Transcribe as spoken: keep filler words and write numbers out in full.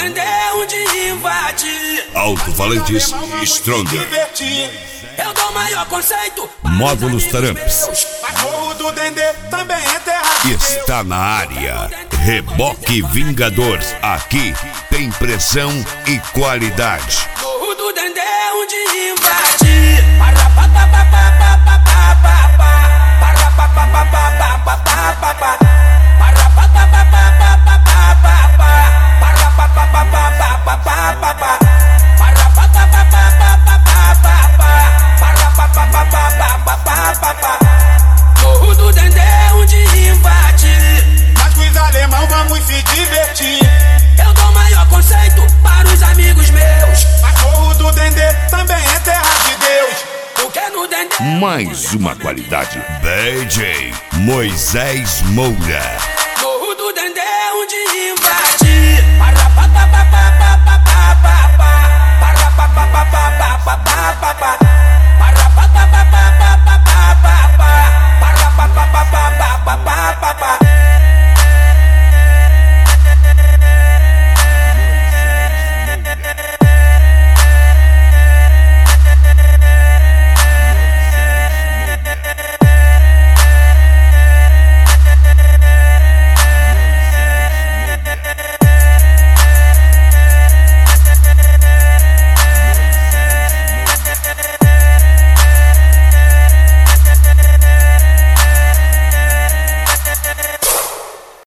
Dendê onde invade. Alto-falantes Stronger. Eu dou maior conceito. Módulos Taramps. Morro do Dendê também é terra. Está na área. Reboque Vingador. Aqui tem pressão e qualidade. Morro do Dendê onde invade. Para pa pa pa pa pa pa pa pa pa. Para pa pa pa pa pa pa pa pa pa. Para pa pa pa pa pa pa pa pa pa. Para pa pa pa pa pa pa pa pa pa. Para pa pa pa pa pa pa pa pa pa. Para pa pa pa pa pa pa pa pa pa. Morro do Dendê onde invade. Mas com os alemão vamos se divertir. Eu dou maior conceito para os amigos meus. Mas Morro do Dendê também é terra de Deus. Porque no Dendê Mais uma qualidade. D J Moisés Moura. Morro do Dendê onde invade. Para pa pa pa pa pa pa pa pa pa. Para pa pa pa pa pa pa pa pa pa. Para pa pa pa pa pa pa pa pa pa. Para pa pa pa pa pa pa pa pa pa.